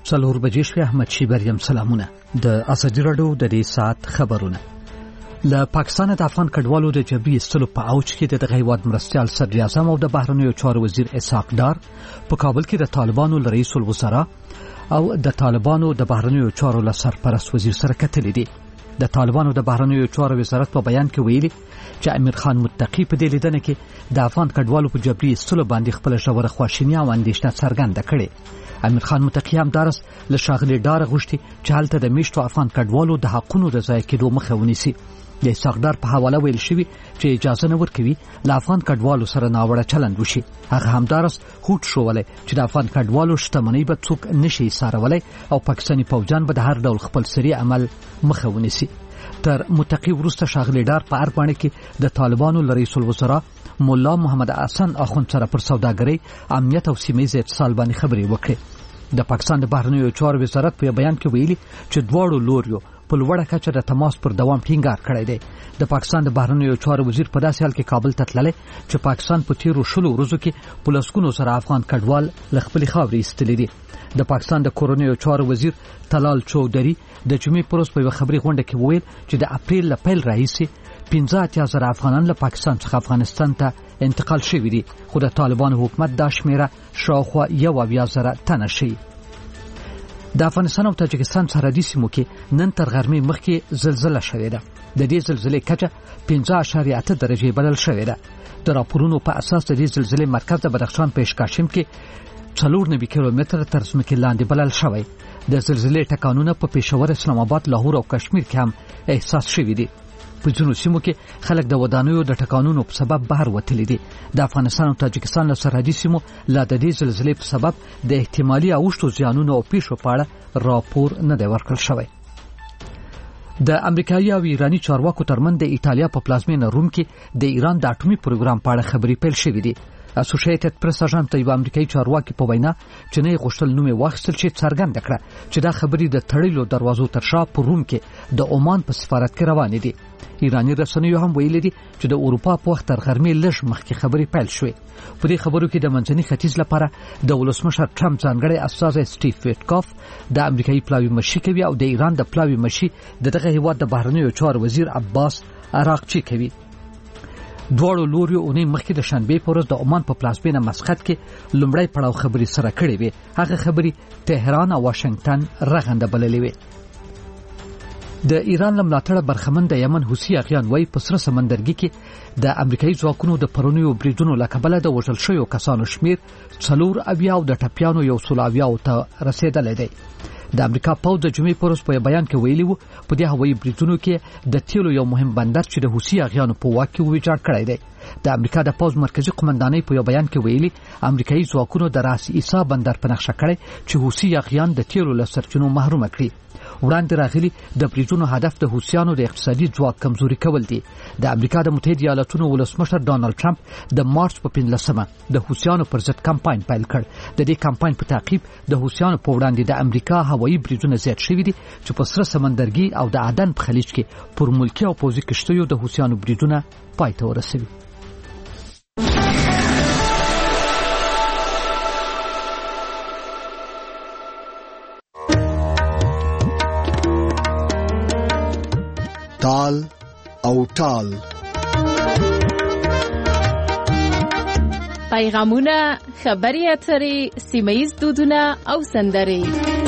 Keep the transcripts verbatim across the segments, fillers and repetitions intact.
څلور بجې شوې. احمد شیبر یم. سلامونه. د ازادي راډیو د دې ساعت خبرونه. له پاکستان د افغان کډوالو د جبري ایستلو په اوج کې د دغه هیواد مرستیال صدر اعظم او د بهرنیو چارو وزیر اسحاق ډار په کابل کې د طالبانو له رئیس الوزرا او د طالبانو د بهرنیو چارو له سرپرست وزیر سره کتلې دي. د طالبانو د بهرنیو چارو وزارت په بیان کې ویلي چې امیر خان متقی په دې لیدنه کې د افغان کډوالو په جبري ایستلو باندې خپل ژوره خواشیني او اندېښنه څرګنده کړې. امیر خان متقی هم دارس له ښاغلي ډار غوښتي چې هلته د میشتو افغان کډوالو د حقونو د ضایع کېدو مخه ونیسي. د اسحاق ډار په حواله ویل شوي چې اجازه نه ورکوي له افغان کډوالو سره ناوړه چلند وشي. هغه همدارس هوډ شولی چې د افغان کډوالو شتمنۍ به څوک نشي څارولی او پاکستاني پوځیان به د هر ډول خپل سری عمل مخه ونیسي. تر متقی وروسته ښاغلي ډار په اربانه کې د طالبانو له رئیس الوزرا مولا محمد حسن اخوند سره پر سوداګرۍ، امنیت او سیمه‌ییز اتصال باندې خبرې وکړې. د پاکستان د بهرنیو چارو وزارت په بیان کې ویلي چې دواړو لوریو په لوړه کچه د تماس پر دوام ټینګار کړی دی. د پاکستان د بهرنیو چارو وزیر په داسې حال کې کابل ته تللی چې پاکستان په تیرو شلو ورځو کې په لسګونو سره افغان کډوال له خپلې خاورې ایستلي دي. د پاکستان د کورنیو چارو وزیر طلال چودري د جمعې پر ورځ په یوه خبري غونډه کې وویل چې د اپریل له پیل راهیسې پنځه اتیا زره افغانان له پاکستان څخه افغانستان ته انتقال شوي دي، خو د طالبانو حکومت دا شمیره شاوخوا یو اویا زره تنه شي. د افغانستان او تاجکستان سرحدي سیمو کې نن تر غرمې مخکې زلزله شوې ده. د دې زلزلې کچه پنځه اعشاریه اته درجې بلل شوې ده. د راپورونو په اساس د دې زلزلې مرکز د بدخشان په اشکاشم کې څلور نوي کیلومتره تر ځمکې لاندې بلل شوی. د زلزلې ټکانونه په پېښور، اسلام آباد، لاهور او کشمیر کې هم احساس شوي دي. په ځینو سیمو کې خلک د ودانیو د ټکانونو په سبب بهر وتلي دي. د افغانستان او تاجکستان له سرحدي سیمو لا د دې زلزلې په سبب د احتمالي اوښتو زیانونو او پیښو په اړه راپور نه دی ورکړل شوی. د امریکایي او ایراني چارواکو ترمنځ د ایټالیا په پلازمینه روم کې د ایران د اټومي پروګرام په اړه خبرې پیل شوې دي. اسوسییټډ پریس اژانس ته یو امریکایي چارواکي په وینا چې نه غوښتل نوم یې واخیستل شي څرګنده کړه چې دا خبرې د تړلو دروازو تر شا په روم کې د عمان په سفارت کې روانې دي. ایرانی رسنیو هم ویلي دي چې د اروپا په وخت تر غرمې لږ مخکې خبرې پیل شوې. په دې خبرو کې د منځني ختیځ لپاره د ولسمشر ټرمپ ځانګړی استازی سټیف ویټکاف د امریکایي پلاوي مشي کوي او د ایران د پلاوي مشي د دغه هیواد د بهرنیو چارو وزیر عباس عراقچي کوي. دواړو لوریو اونۍ مخکې د شنبې په ورځ د عمان په پلازمینه مسقط کې لومړی پړاو خبرې سره کړې وې. هغه خبرې تهران او واشنگټن رغنده بللې وې. د ایران له ملاتړه برخمن د یمن حوثي اغیان وایي په سره سمندرګي کې د امریکایي ځواکونو د پرونیو بریدونو له کبله د وژل شویو کسانو شمیر څلور اویا او د ټپیانو یو سل اویاو ته رسېدلی دی. د امریکا پوځ د جمعې په ورځ په بیان کې ویلي وو په دې هوایي بریدونو کې د تیلو یو مهم بندر چې د حوثي اغیانو په واک کې ویجاړ کړی دی. د امریکا د پوځ مرکزی قومندانۍ په یو بیان کې ویلي امریکایي ځواکونو د راس عیسی بندر په نقشه کړی چې حوثي اغیان د تیلو له سرچینو محروم کړي. وړاندې راغلي د بریدونو هدف د حوثیانو د اقتصادي ځواک کمزوري کول دي. د امریکا د متحده ایالاتونو ولسمشر ډانلډ ټرمپ د مارچ په پنځلسمه د حوثیانو پر ضد کمپاین پیل کړ. د دې کمپاین په تعقیب د حوثیانو په وړاندې د امریکا هوایي بریدونه زیات شوي دي چې په سره سمندرګي او د عدن په خلیج کې پر ملکي او پوځي کشتیو د حوثیانو بریدونه پای ته ورسوي. تال او ټال پیغامونه، خبري اترې، سیمه‌ییز دودونه او سندرې.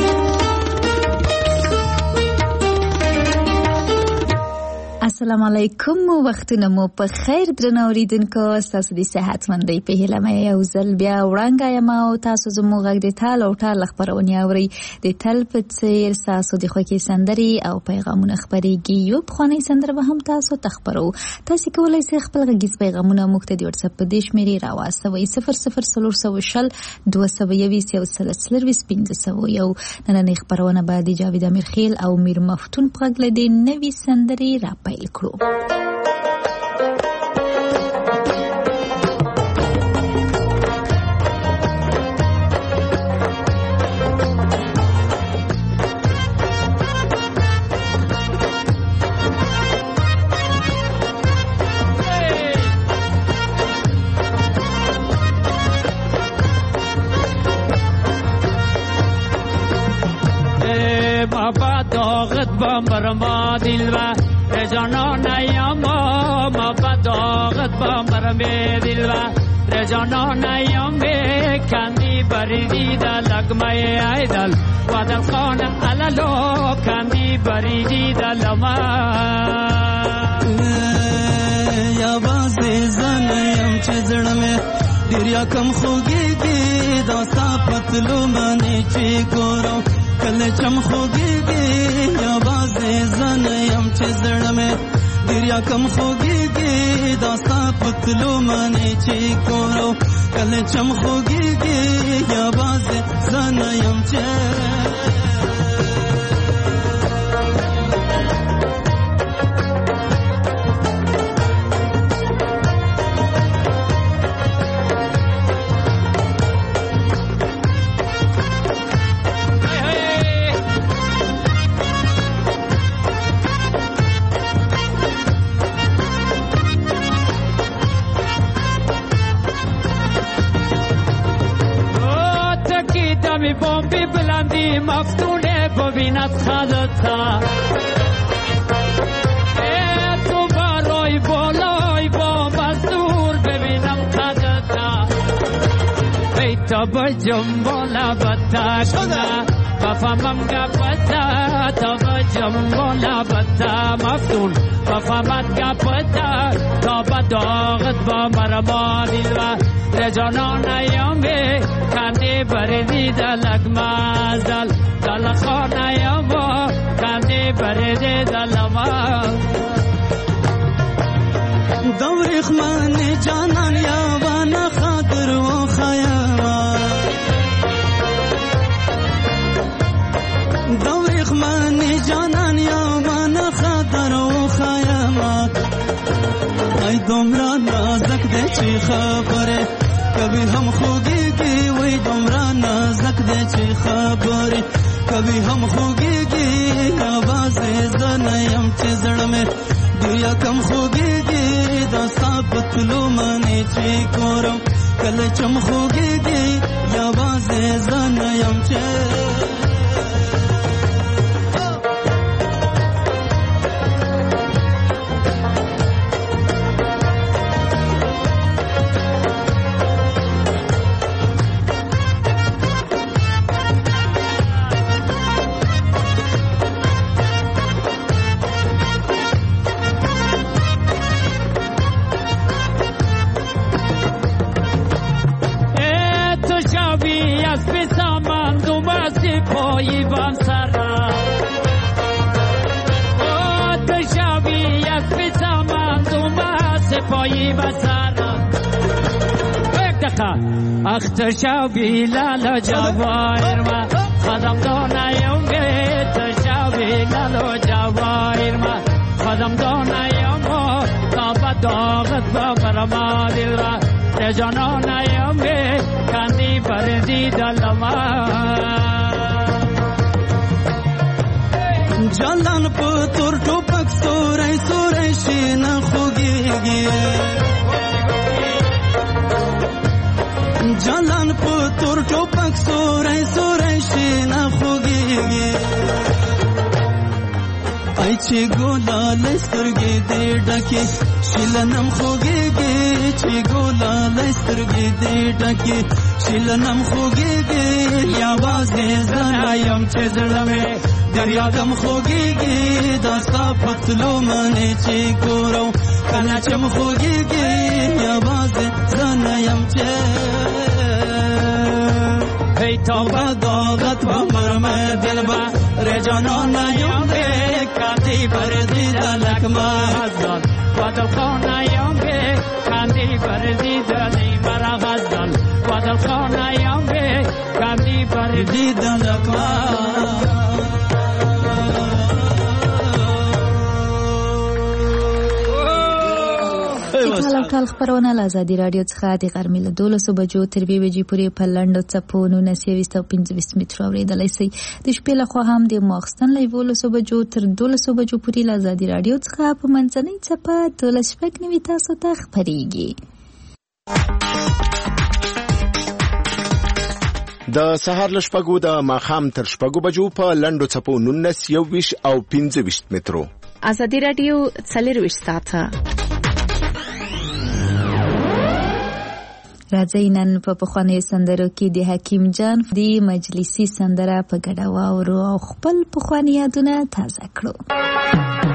السلام علیکم، وختونه مو په خیر درنو اوریدونکو. تاسو د صحت مندۍ په هیله مې یو ځل بیا وړاندې یم او تاسو زموږ غږ د تال او ټال خبرونه اورئ. د تل په څیر تاسو د خوښۍ سندرې او پیغامونه خبرېږي. یو پخوانی سندره به هم تاسو ته خبرو. تاسو کولای شئ خپل غږیز پیغامونه موږ ته د واتساپ په دې شمیرې راواستوئ صفر صفر څلور سوه شل دوه سوه یویشت یو سل څلرویشت پنځه سوه یو. نننۍ خبرونه به د جاوید امیرخیل او میر مفتون په غږ له دې نوې سندرې راپیل کړو. داغت با مرما دل و رجانانیم ما بداغت با مرمه دل و رجانانیم کندی بریدی در لگمه ایدل و در خانه علالو کندی بریدی در لما یا بازی زنیم چه زڑمه دریا کم خوگیگی داستا پتلو منی چی گورو کل چم خوگیگی یا بازی زنیم چه زڑمه دریا کم خوگیگی داستا پتلو منی چی گورو کل چم خوگیگی یا بازی زنیم چه بومبی بلندی مفتونه ببیند خدتا تو برای بالای بوم از دور ببینم خدتا بیتا بجم بالا بتا کنه بفهمم گپتا تا بجم بالا بتا مفتون بفهمت گپتا تا بداغت با مرما دل و رجانانیم کندی بریدی در لگمازل دل خانیم کندی بریدی در لما دوریخ من جانان یاوان خاطر و خیاما دوریخ من جانان یاوان خاطر و خیاما ای دمرا نازک ده چی خبره کبھی ہم خوگی گی وی دمرا نازک دے چی خبری کبھی ہم خوگی گی آواز زنیم چی زڑ میں دیا کم خوگی گی داستا پتلو منی چی کورو کل چم خوگی گی آواز زنیم چی پایی بام سرا او تشابی از بسامان دوما سپایی بسرا یک دقیقه اخ تشابی لالا جوایر ما خدم دانایم گه تشابی لالا جوایر ما خدم دانایم تا بداغت با برما دل را رجانانایم گه کندی بردی دلما جلان پتور ټوپک سورای سورای شین خوګيږي جلان پتور ټوپک سورای سورای شین خوګيږي ای چې ګولا لسترګې دې ډکه شیلنم خوګيږي چې ګولا لسترګې دې ډکه شیلنم خوګيږي یا بازې زنایم چې زړمه دریا کم خوگیگی داستا پتلو منی چی کورو کنا چم خوگیگی یا باز زنیم چه ای تا بداغت با مرمه دل با رجانانیم ده کاتی بردی دلک مازدان و دل خانیم ده کاتی بردی دلی مرا غزدان و دل خانیم ده کاتی بردی دلک مازدان ټول ټول خبرونه له ازادي رادیو څخه د غرمې له دولسو بجو تر دوه بجې پورې په لنډو څپو نولس یویشت او پنځه ویشت مترو اورېدلی شئ. د شپې لخوا هم د ماخستن له یولسو بجو تر دولسو بجو پورې له ازادي رادیو څخه په منځنۍ څپه دولس شپږ نوي تاسو ته خپرېږي. د سهار له شپږو د ماښام تر شپږو بجو په لنډو څپو نولس یوویشت او پنځه ویشت مترو. ازادي راډیو څلرویشت ساعته راځئ نن په پخوانیو سندرو کې د حکیم جان د مجلسي سندره په ګډه واورو او خپل پخواني یادونه تازه کړو.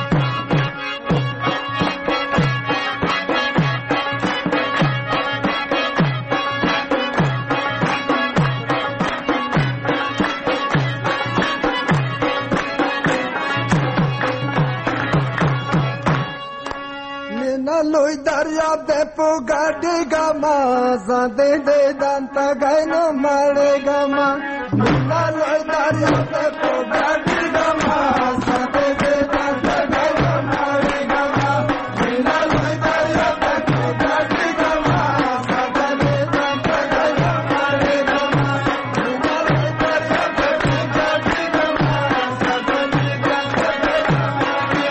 لوی دریاب دے پو گاڑی گاما زاندے دے دانتا گائنو مارے گاما مینا لوی دریاب دے پو گاڑی گاما زاندے دے دانتا گائنو مارے گاما مینا لوی دریاب دے پو گاڑی گاما زاندے دے دانتا گائنو مارے گاما مینا لوی دریاب دے پو گاڑی گاما زاندے دے دانتا گائنو مارے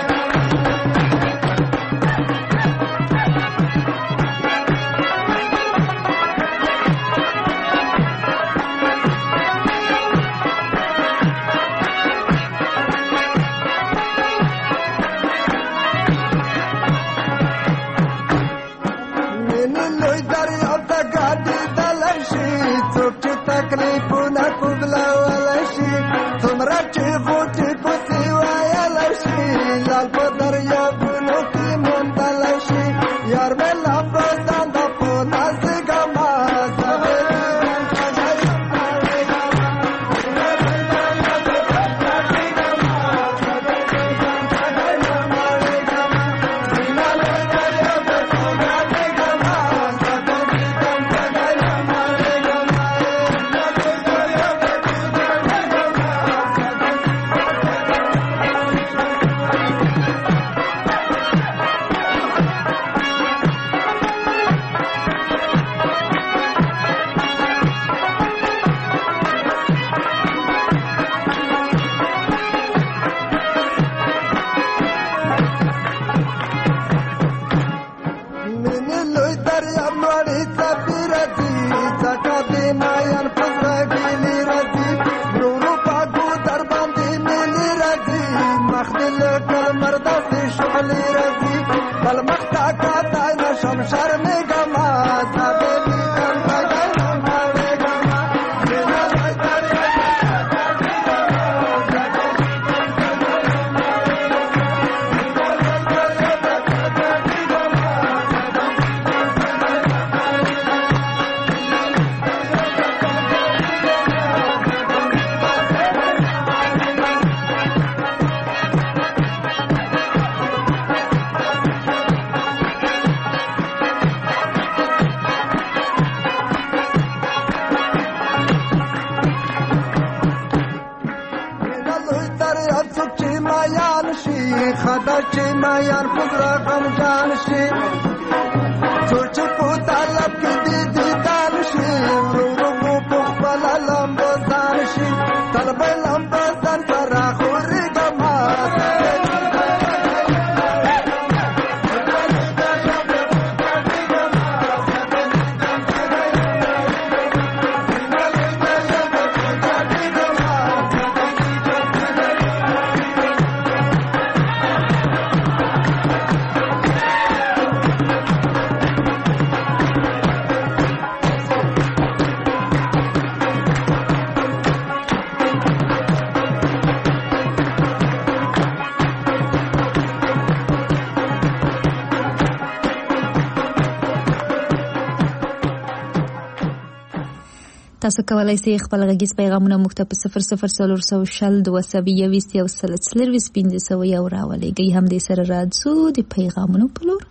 تاسو کولای شئ خپل غږیز پیغامونه موږ ته په صفر صفر څلور سوه شل دوه سوه یوویشت یو سل څلرویشت پنځه سوه یو راولېږئ. همدې سره راځو د پیغامونو په لور.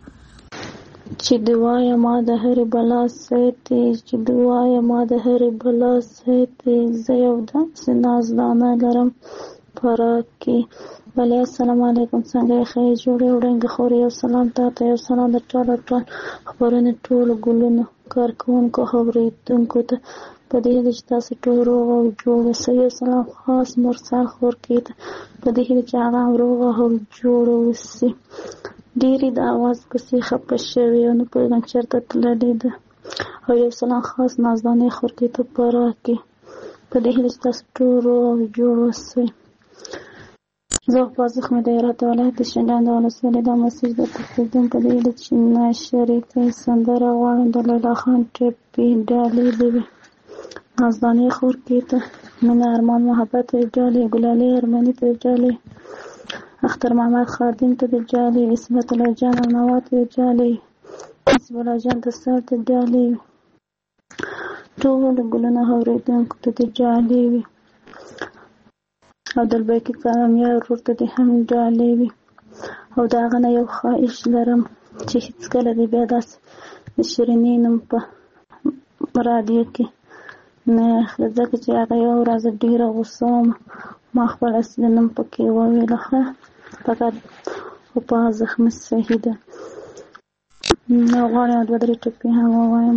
چې دوايه ما د هرې بلا ساتي چې دوايه ما د هرې بلا ساتي زه یو داسې نازدانه لرم پراک کې. بله السلام علیکم، څنګه یې ښه جوړې وړنګې خورې؟ یو سلام تا ته، یو سلام د ټولو ټول خپرونې ټولو ګلونو کارکوونکو اورېدونکو ته په دې هیله چې تاسو ټول روغ او جوړ اوسئ. یو سلام خاص مرسل خورکۍ ته په دې هیله چې هغه هم روغ او جوړ اوسي. ډېرې د اواز پسې خفه شوې او نه پوهېږم چېرته تللې ده. او یو سلام خاص نازدانې خورکې ته په راکې په دې هیله چې تاسو ټول روغ او جوړ اوسئ. زه په زخمي د هرات ولایت د شینډنډ د ولسوالۍ دا مسیج درته پرېږدم په دې هیله چې نشریکۍ سندره غواړم د لیلا خان ټپي ډالۍ دې وي. نازدانې خورکې ته مینه ارمان محبت ته ډالۍ، ګلالۍ ارمني ته ډالۍ، اختر محمد خادم ته د ډالۍ، عصمت الله جان او نوا ته د ډالۍ، حسب الله جان د سر ته ډالۍ وي. ټول ګلونه اورېدونکو ته د ډالۍ وي. عبدالباقي کامیار ورور ته دې هم ډالۍ وي. او د هغه نه یو خواهش لرم چې هېڅکله دې بیا داسې د شیرینې نوم په راډیو کې نه اخلي، ځکه چې هغه یوه ورځ ډېره غوسه وم، ما خپل اصلي نوم پکې وویله. ښه فقط خو په زخمي صحیح ده. نو غواړم دوه درې ټکي هم ووایم.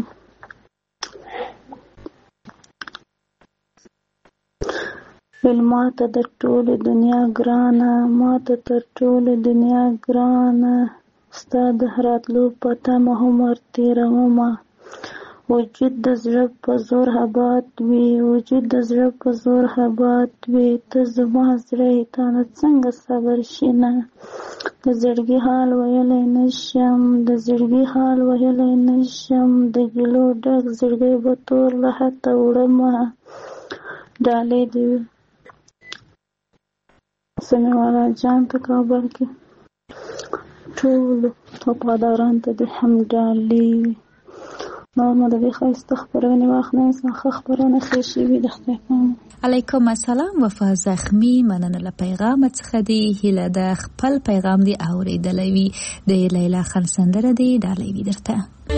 ویل ماته د ټولې دنیا ګرانه، ماته تر ټولې دنیا ګرانه، ستا د راتلو په تمه عمر تېرومه. وجود د زړه په زور اباد وي، وجود د زړه په زور اباد وي، ته زما زړه یې تا نه څنګه صبر شینه. د زړګي حال ویلی نشم، د زړګي حال ویلی نشم، د ګیلو ډک زړګی به تور له حته وړمه. ډالۍ دې وي سمیع الله جان ته کابل کې، ټولو وفاداران ته دې هم ډالۍ وي. نور مو د دې ښایسته خپرونې وخت نه انسان ښه خپرونه ښې شوي د خدای پامه. علیکم السلام. وفا زخمی مننه له پیغام څخه دی. هیله د خپل پیغام دی اورېدلی وي. د لیلا خان سندره دی ډالۍ وي درته.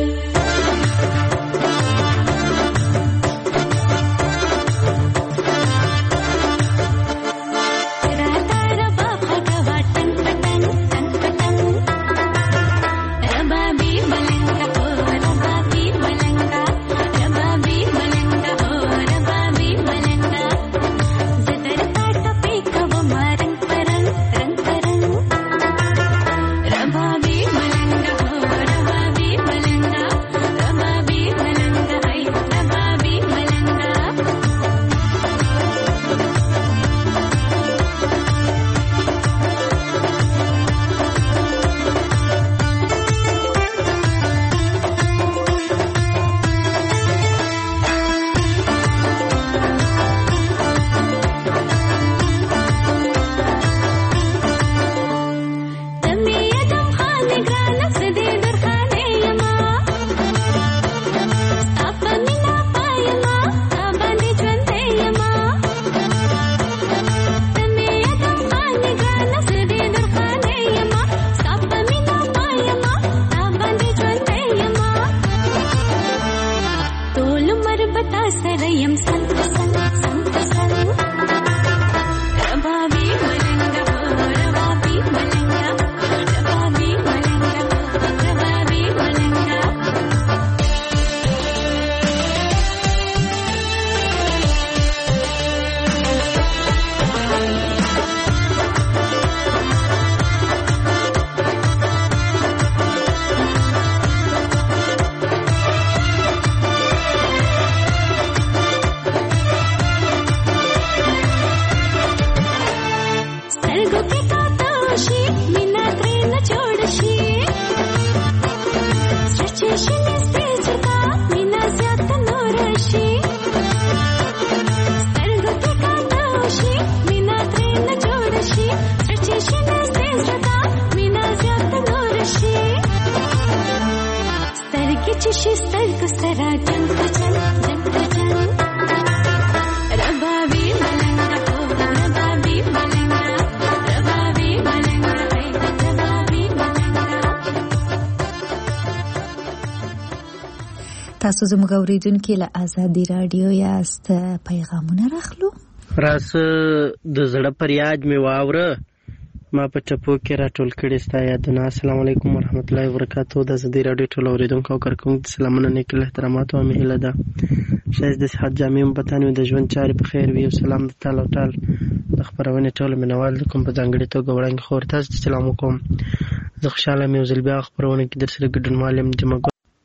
تاسو زموږ اوریدونکي له آزادي رادیو یاست. پیغامونه راخلو. راسه د زړه فریاد مې واوره، ما په ټپو کې راټول کړي ستا یادونه. السلام علیکم ورحمت الله وبرکاتو. د آزادي رادیو ټول اوریدونکو او کارکوونکو ته سلامونه، نیک احترامات او مې هیله ده ښایست د صحت جامې مبتن وي، د ژوند چارې په خیر وي. او سلام د ټال او ټال د خپرونې ټولو مینوال د کوم په ځانګړې توګه وړاندې خور تاسو ته سلام وکوم. زه خوشحاله یم یو ځل بیا خپرونه کې در سره ګډونوال یم. جمعه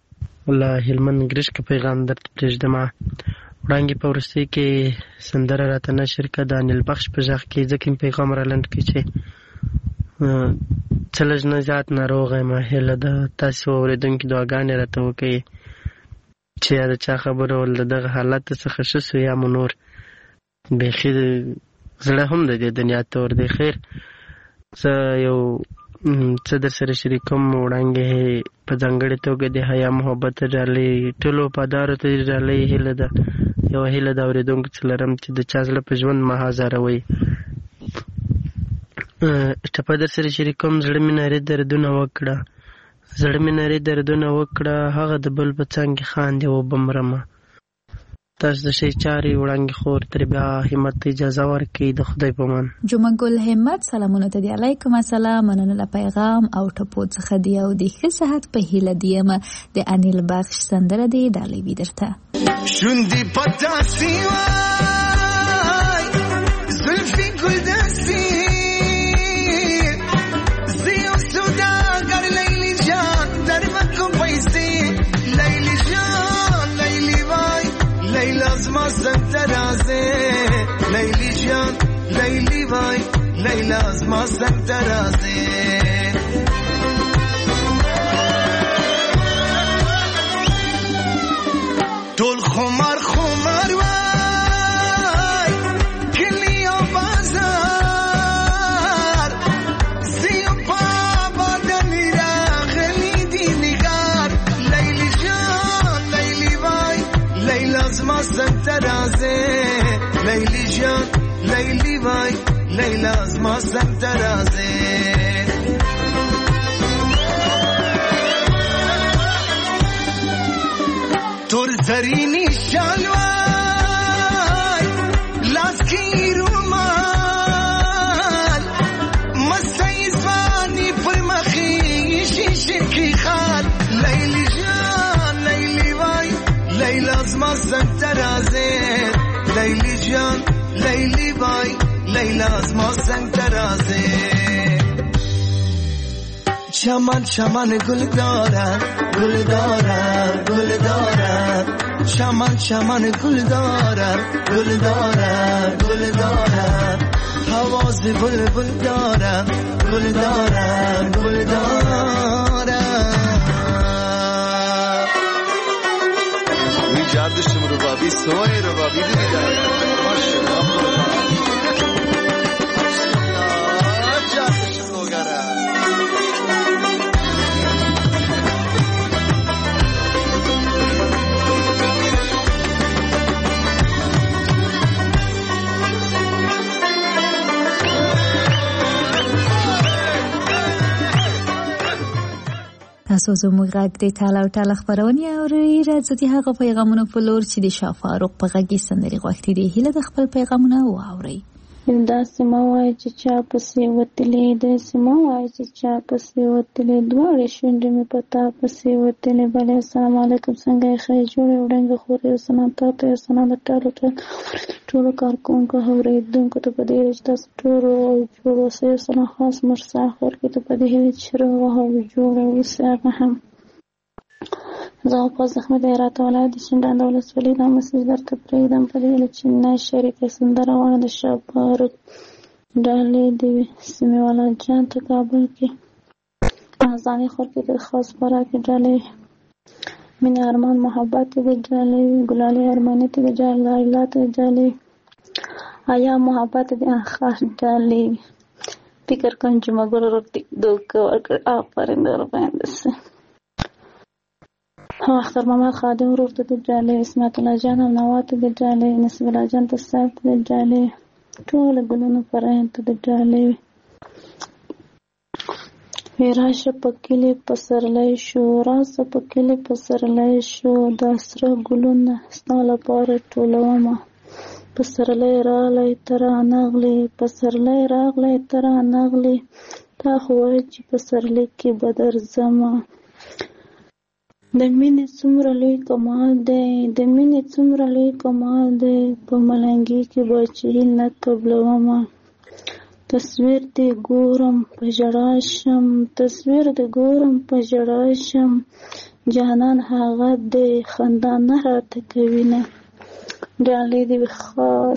له هلمند ګرشک پیغام درته پرېږدم. وړانګې په وروستۍ کې سندره راته نشر کړه د انیل بخش په غږ کې، ځکه مې پیغام را لنډ کړي چې څه لږ نه زیات ناروغه یم. هیله ده تاسې اورېدونکي دعاګانې راته وکړئ چې یا د چا خبره ول د دغه حالت څخه ښه سو یا مو نور بیخي زړه هم د دې دنیا تور دی. خیر زه یو څه در سره شریکوم. وړانګې په ځانګړې توګه د حیا محبت ډالۍ ټولو وفادارو ته ډالۍ هیله ده، یوه هیله د اورېدونکو څه لرم چې د چا زړه په ژوند مه ازاروئ. ټپه در سره شریکوم. زړه مې نارې دردونه وکړه، زړه مې نارې دردونه وکړه، هغه د بل په څانګې خاندې وبمرمه. تاسو د شی چارې وړانګې خور تر بیا همت اجازه ورکړئ. د خدای په امان. جمعه ګل همت سلامونه ته دی. علیکم السلام. مننه له پیغام او ټپو څخه دی او د ښه صحت په هیله دیم. د انیل بخش سندره دی ډالۍ وي درته. شوندې پتاسي وای زلفي ګلدستي زیو سوداګر لیلی جان در مکو پیسې لیلی جان لیلی وای لیلا زما څنګ ته راځې لیلی جان لیلی وای لیلا زما څنګ ته راځې. ټول خمار خمار وای کلی او بازار زیو بابا دلی راغلی دی نگار لیلی جان لیلی وای لیلا زما څنګ ته راځې لیلی جان لیلی وای لیلا زما څنګ ته راځې. تور زرینی شالوای لاس کی رومال مستی زبانی پر مخی شیشه کی خال لیلی جان لیلی وای لیلا زما څنګ ته راځې لیلی جان لیلی وای لیلا زما څنګ ته راځې. چمن چمن گل دارد گل دارد گل دارد چمن چمن گل دارد گل دارد گل دارد حواس بلبل دارد گل دارد گل دارد. وی جادشم ربابی سوی ربابی دیگه دارد ماشاءالله جادشم لوگره. تاسو زموږ غږ د ټاله او ټاله خپرونې اورئ. راځئ هغه پیغامونه په لور چې د شاه فاروق په غږ کې سندرې غوښتي دي. هیله د خپل پیغامونه واورئ. داسې مه وایه چې چا پسې وتلې، داسې مه وایه چې چا پسې وتلې، دواړې شونډې مې په تا پسې وتلې. بلې السلام علیکم، څنګه یې ښه جوړې وړنګه خور یو سلام تا ته، یو سلام د ټولو ټولو کارکوونکو اورېدونکو ته په دې هیله چې تاسو ټولو جوړ اوسئ. یو سلام خاص مرسا خورکې ته په دې هیله چې روغه او جوړه اوسئ. هغه هم زه غوپاس احمد هرات ولایت د شینډنډ ولسوالۍ دا مسیج درته پرېږدم په دې هیله چې نه شریکه سندره وانه د شاه فاروق ډالۍ د سیمې والا جان ته کابل کې ځانې خورکې ته خاص خوراکې ډالۍ مینې ارمان محبت ته د ډالۍ ګلالۍ ارماني ته د لایلا ته د ډالۍ آیا محبت د خاص ډالۍ فکر کوم چې مګر ورته دوکه ورکړ آفرین در باندې سه ها اختر محمد خادم ورور ته د ډالۍ اسمت الله جان او نوات ته د ډالۍ نصیب الله جان ته صاحب ته د ډالۍ ټول ګلونو فرحان ته د ډالۍ راشه پکلی پسرلی شو راشه پکلی پسرلی شو دا سره ګلونه ستا لپاره ټولومه پسرلی راغلی ته رانغلې پسرلی راغلی ته رانغلې تا خو وایې چې پسرلی کې به درځمه د مینې څومره لوی کمال دی د مینې څومره لوی کمال دی په ملنګي کې به چې نه قبلومه تصویر دې ګورم په ژړا شم تصویر دې ګورم په ژړا شم جانان هغه د خندا نه راته کوي نه ډالۍ دې خاص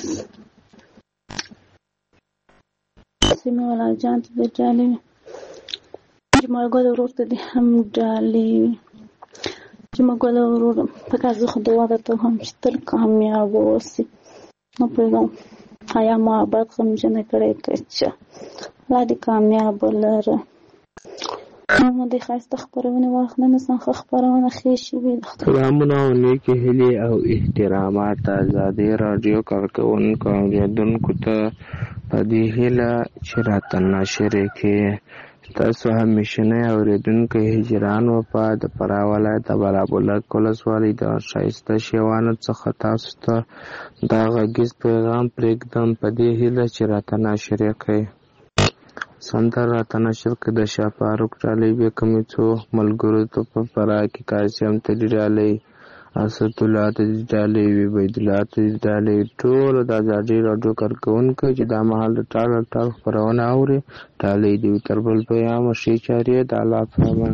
سیمه والا جان ته د ډالۍ جمال ګل ورور ته دې هم ډالۍ جمال ګل ورور په کار زه خو دعا درته هم چې تل کامیاب اوسې نو پرېږدم حیا محبت غمجنه کړی کچه الله دې کامیاب لره نو د ښایسته خپرونې واخلم څنګه ښه خپرونه ښې شوې ده سلامونه او نیکې هیلې او احترامات ازادي راډیو کارکوونکو او اورېدونکو ته په دې هیله چې راته نشرې کې تاسو همیشنی اورېدونکی هجران وفا د فراه ولایت د برابرلک ولسوالۍ د ښایسته شیوانو څخه تاسو ته دا غږیز پیغام پرېږدم په دې هیله چې راته نشرې کوئ سندره راته نشر کړه د شاه فاروق ډالۍ بیا کومې څو ملګرو ته په فراه کې قاسم ته دې ډالۍ اسدالله ته دې ډالۍ عبیدالله ته دې ډالۍ ټولو د ازادي راډیو کارکوونکو چې دا مهال د ټال ټال خپرونه اوري ډالۍ دې وي تر بل پیام ښې چارې د الله په امان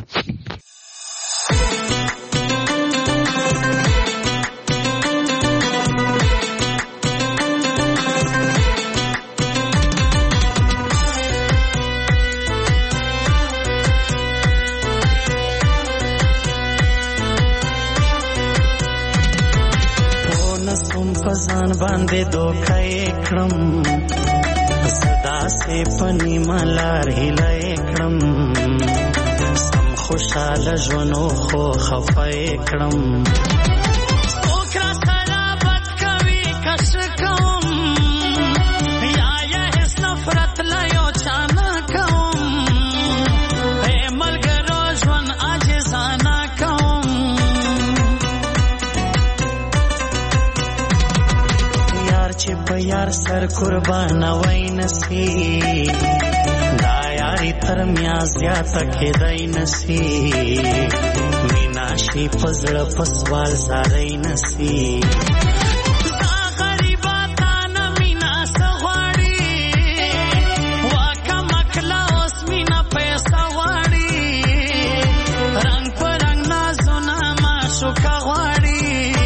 فزان باندې دوکه کړم صدا سه پنی ملار هله کړم سم خوشاله ژوندو خو خفه کړم او کرا سره بد کوي کښ کوم یا یا هیڅ نفرت لا یو چانه کوم اے ملګرو ژوند عاجزانه کوم چې په یار سر قربان وای نسی دا یاري تر میا زیاته کېدای نسی مینا شي پزړه پسوال زارای نسی دا غریبا تا نه مینا سغواړي واکه مکلا اوس مینا پیسې غواړي رنگ پر رنگ نازونه ما شوکا غواړي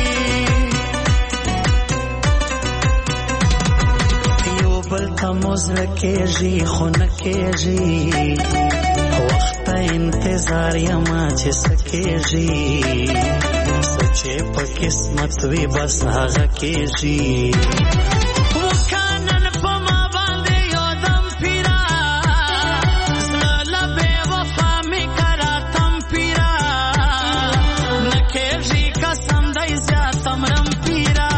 موزر کېږي خو نه کېږي وخت انتظار یما چې سکېږي سچې په قسمت وي بس هغه کېږي وکانن په ما باندې یو دم پیرا زړه به وفا مې کرا تم پیرا نه کېږي قسم دای زیاتم رم پیرا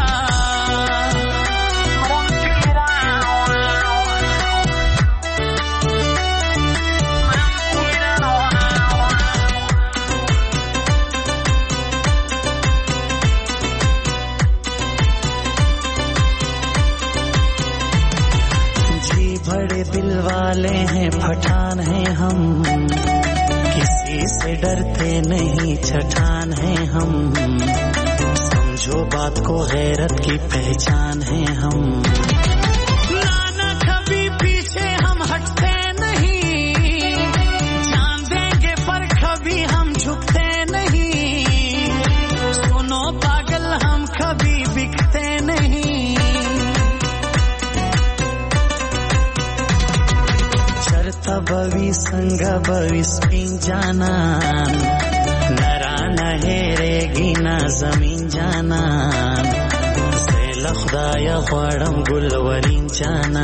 दिल वाले हैं पठान हैं हम किसी से डरते नहीं छठान हैं हम समझो बात को गैरत की पहचान है हम नाना कभी पीछे हम हटते नहीं जान देंगे पर कभी हम झुकते नहीं सुनो पागल हम कभी बिकते नहीं बवी संग बवी स्पिन जाना नरा नहेरेगी ना जमीन जाना सेल खुदाया ख्वाड़म गुलवरीन जाना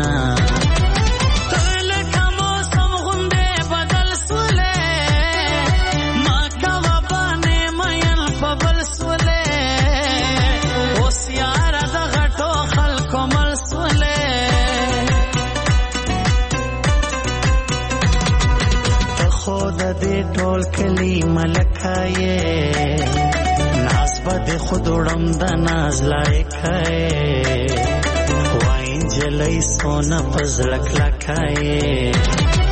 ټول کلی ملکایې ناز بد خود وړم د ناز لایکایې وای انجلۍ سونه پزړک لکایې